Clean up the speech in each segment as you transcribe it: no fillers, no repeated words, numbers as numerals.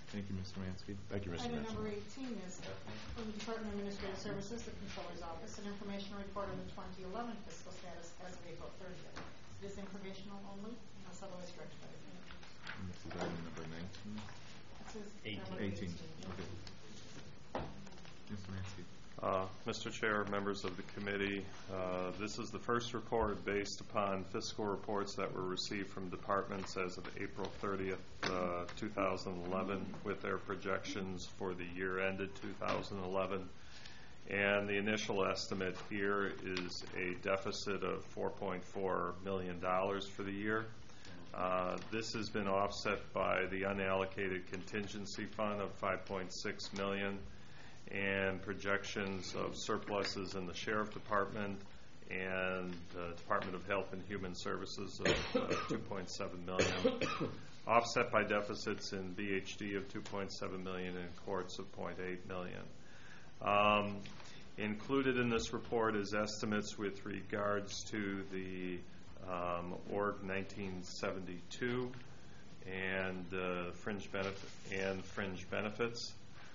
Thank you, Mr. Mansky. Thank you, Mr. Item Mansky. number 18 is from the Department of Administrative Services, the Controller's Office, an information report on the 2011 fiscal status as of April 30th. It is informational only, unless otherwise directed by the committee. And this is item number 19. This is 18. Okay. Mr. Mansky. Mr. Chair, members of the committee, this is the first report based upon fiscal reports that were received from departments as of April 30th, 2011, with their projections for the year ended 2011. And the initial estimate here is a deficit of $4.4 million for the year. This has been offset by the unallocated contingency fund of $5.6 million and projections of surpluses in the Sheriff Department and the Department of Health and Human Services of $2.7 million, offset by deficits in BHD of $2.7 million and courts of $0.8 million. Included in this report is estimates with regards to the Org 1972 and fringe benefits.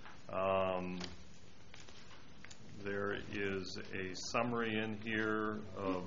There is a summary in here of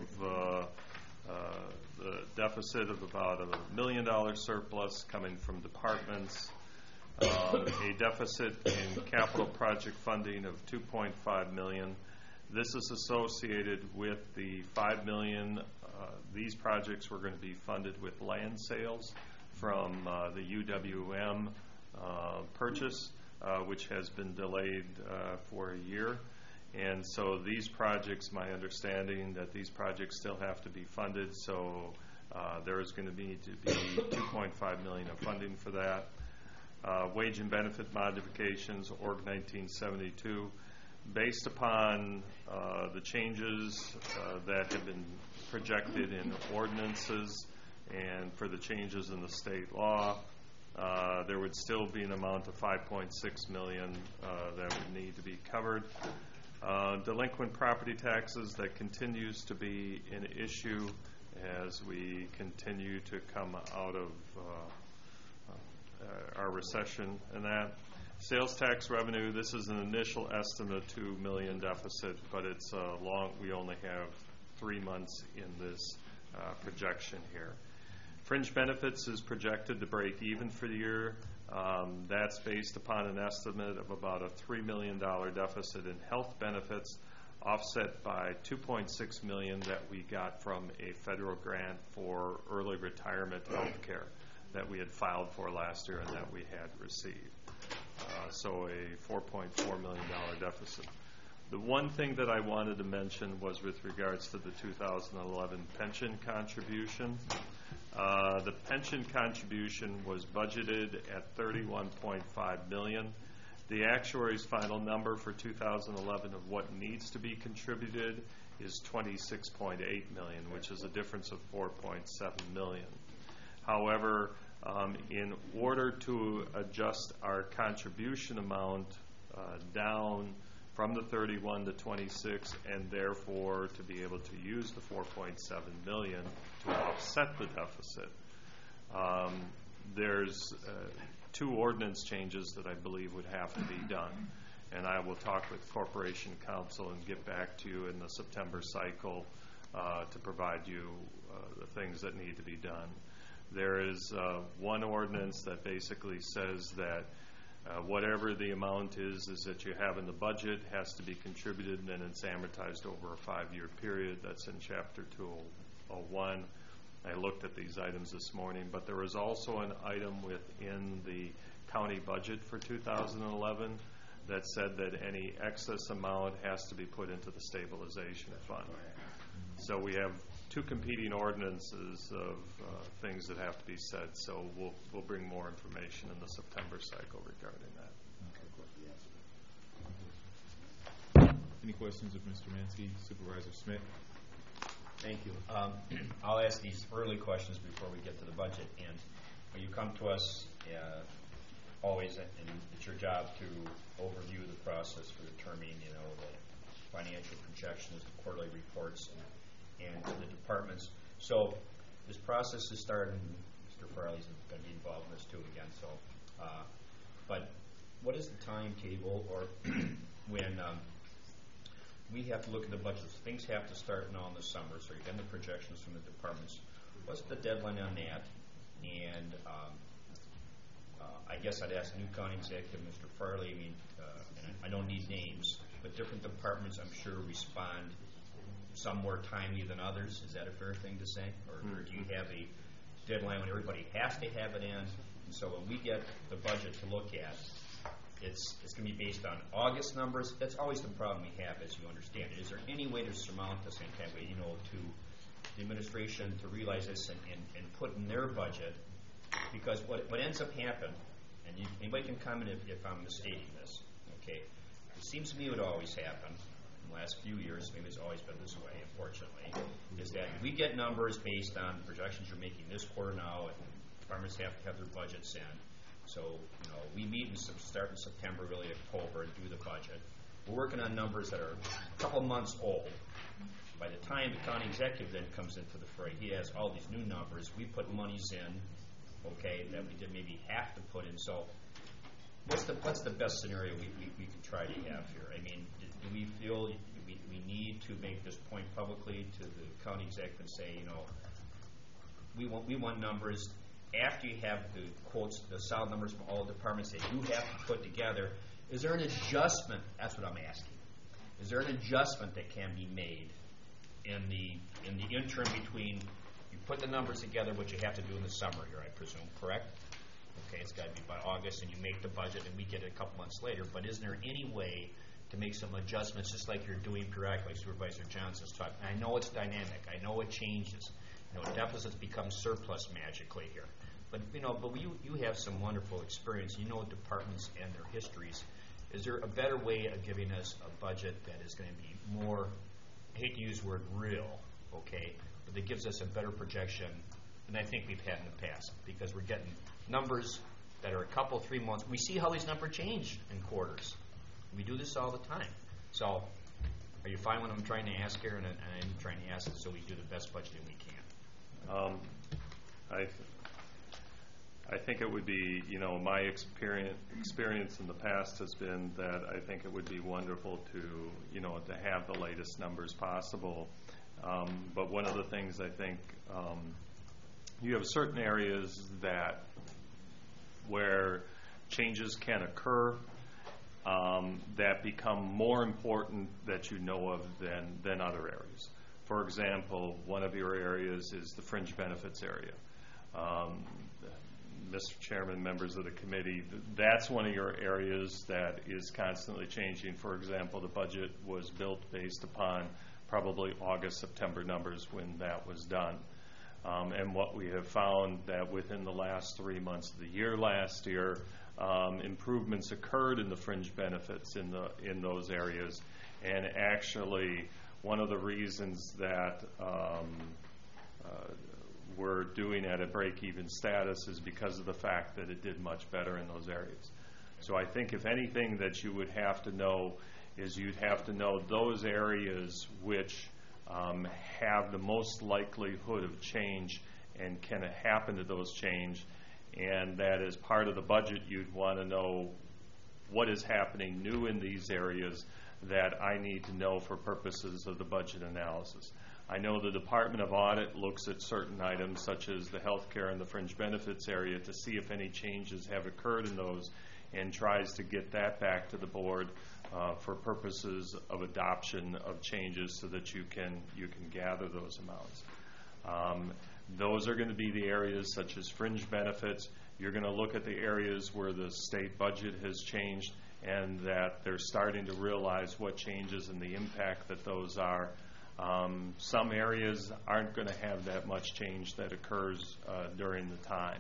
the deficit of about $1 million surplus coming from departments, a deficit in capital project funding of $2.5 million. This is associated with the $5 million. These projects were going to be funded with land sales from the UWM purchase, which has been delayed for a year. And so these projects, my understanding that these projects still have to be funded, so there is going to need to be $2.5 million of funding for that. Wage and benefit modifications, Org 1972, based upon the changes that have been projected in ordinances and for the changes in the state law, there would still be an amount of $5.6 million that would need to be covered. Delinquent property taxes, that continues to be an issue as we continue to come out of our recession and that. Sales tax revenue, this is an initial estimate of $2 million deficit, but it's long. We only have 3 months in this projection here. Fringe benefits is projected to break even for the year. That's based upon an estimate of about a $3 million deficit in health benefits, offset by $2.6 million that we got from a federal grant for early retirement health care that we had filed for last year and that we had received. So a $4.4 million deficit. The one thing that I wanted to mention was with regards to the 2011 pension contribution. The pension contribution was budgeted at $31.5 million. The actuary's final number for 2011 of what needs to be contributed is $26.8 million, which is a difference of $4.7 million. However, in order to adjust our contribution amount down from the 31 to 26, and therefore to be able to use the $4.7 million to offset the deficit, there's 2 ordinance changes that I believe would have to be done. And I will talk with Corporation Counsel and get back to you in the September cycle to provide you the things that need to be done. There is one ordinance that basically says that whatever the amount is that you have in the budget has to be contributed, and then it's amortized over a 5-year period. That's in Chapter 201. I looked at these items this morning, but there was also an item within the county budget for 2011 that said that any excess amount has to be put into the stabilization fund. So we have 2 competing ordinances of things that have to be said. So we'll bring more information in the September cycle regarding that. Any questions of Mr. Mansky? Supervisor Smith? Thank you. I'll ask these early questions before we get to the budget. And when you come to us, always, and it's your job to overview the process for determining, the financial projections, the quarterly reports, and the departments. So this process is starting. Mr. Farley's going to be involved in this too again. So, but what is the timetable, or when we have to look at the budgets? Things have to start now in the summer, so you're getting the projections from the departments. What's the deadline on that? And I guess I'd ask the new county executive, Mr. Farley. I mean, and I don't need names, but different departments, I'm sure, respond some more timely than others. Is that a fair thing to say? Or do you have a deadline when everybody has to have it in? And so when we get the budget to look at, it's going to be based on August numbers. That's always the problem we have, as you understand it. Is there any way to surmount this in kind of way, to the administration to realize this and put in their budget? Because what ends up happening, and anybody can comment if I'm misstating this, okay? It seems to me what always happened in the last few years, maybe it's always been this way, unfortunately, is that we get numbers based on projections you're making this quarter now, and departments have to have their budgets in. So, we meet start in September, really October, and do the budget. We're working on numbers that are a couple months old. By the time the county executive then comes into the fray, he has all these new numbers. We put monies in, okay, that we did maybe have to put in. So what's the best scenario we could try to have here? I mean, do we feel we need to make this point publicly to the county executive and say, we want numbers after you have the quotes, the solid numbers from all departments that you have to put together? Is there an adjustment? That's what I'm asking. Is there an adjustment that can be made in the interim between you put the numbers together, which you have to do in the summer here, I presume, correct? Okay, it's got to be by August, and you make the budget, and we get it a couple months later. But is there any way to make some adjustments, just like you're doing periodically, like Supervisor Johnson's talking? I know it's dynamic. I know it changes. Deficits become surplus magically here. But you have some wonderful experience. You know departments and their histories. Is there a better way of giving us a budget that is going to be more, I hate to use the word real, okay, but that gives us a better projection than I think we've had in the past, because we're getting numbers that are a couple, 3 months. We see how these numbers change in quarters. We do this all the time. So are you fine what I'm trying to ask here? And I'm trying to ask it so we do the best budgeting we can. I think it would be, my experience in the past has been that I think it would be wonderful to have the latest numbers possible. But one of the things I think, you have certain areas where changes can occur that become more important that you know of than other areas. For example, one of your areas is the fringe benefits area. Mr. Chairman, members of the committee, that's one of your areas that is constantly changing. For example, the budget was built based upon probably August, September numbers when that was done. And what we have found that within the last 3 months of the year last year, improvements occurred in the fringe benefits in those areas. And actually, one of the reasons that we're doing at a break-even status is because of the fact that it did much better in those areas. So I think if anything that you would have to know is you'd have to know those areas which have the most likelihood of change and can happen to those change, and that as part of the budget you'd want to know what is happening new in these areas that I need to know for purposes of the budget analysis. I know the Department of Audit looks at certain items such as the health care and the fringe benefits area to see if any changes have occurred in those and tries to get that back to the board for purposes of adoption of changes so that you can gather those amounts. Those are going to be the areas such as fringe benefits. You're going to look at the areas where the state budget has changed and that they're starting to realize what changes and the impact that those are. Some areas aren't going to have that much change that occurs during the time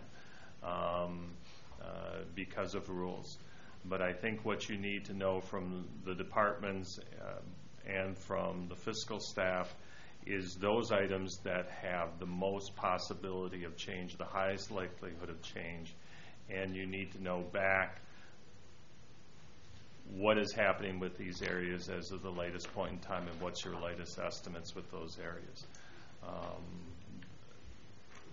because of rules. But I think what you need to know from the departments and from the fiscal staff is those items that have the most possibility of change, the highest likelihood of change, and you need to know back what is happening with these areas as of the latest point in time and what's your latest estimates with those areas.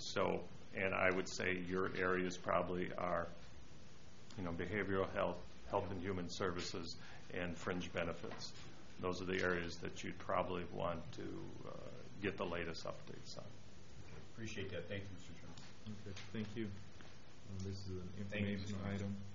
And I would say your areas probably are, behavioral health, Health and Human Services, and fringe benefits. Those are the areas that you'd probably want to get the latest updates on. Appreciate that. Thank you, Mr. Chairman. Okay, thank you. This is an Thank you, information Mr. item.